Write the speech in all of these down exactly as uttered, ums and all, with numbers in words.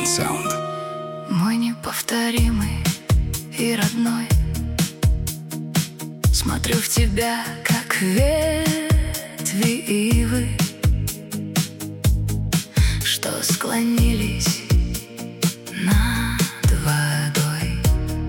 Sound. Мой неповторимый и родной, смотрю в тебя, как ветви ивы, что склонились над водой.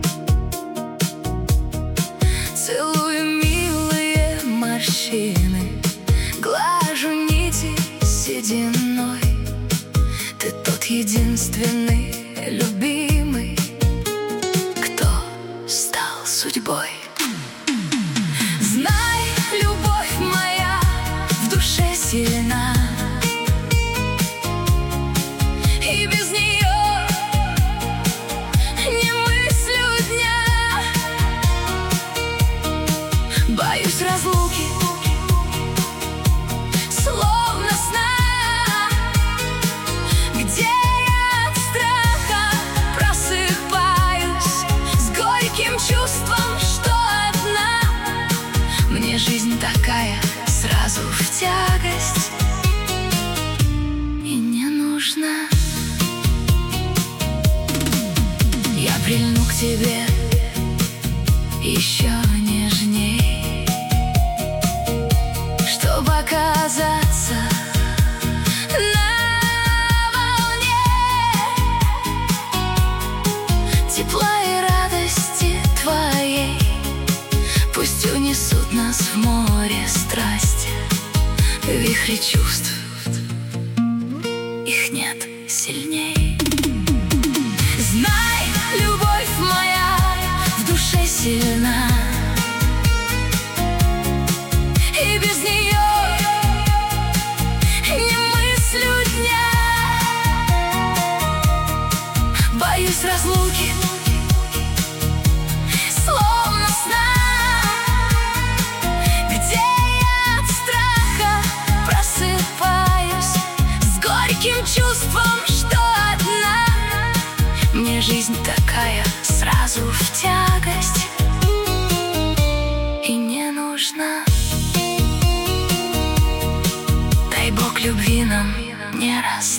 Целую милые морщины, глажу нити сединой. Ты тот единственный любимый, кто стал судьбой. Знай, любовь моя в душе сильна, и без нее не мыслю дня. Боюсь разлуки, словно сна, где я от страха просыпаюсь с горьким чувством, что одна. Мне жизнь такая сразу в тягость и не нужна. Я прильну к тебе еще нежней, чтобы оказаться на волне тепла и радости твоей. Пусть унесут нас в море страсти, вихри чувств, их нет сильней. Знай, любовь моя в душе сильна, и без нее не мыслю дня. Боюсь разлуки, словно сна, где я от страха просыпаюсь с горьким чувством, что одна. Мне жизнь такая сразу в тягость и не нужна. Дай Бог любви нам не раз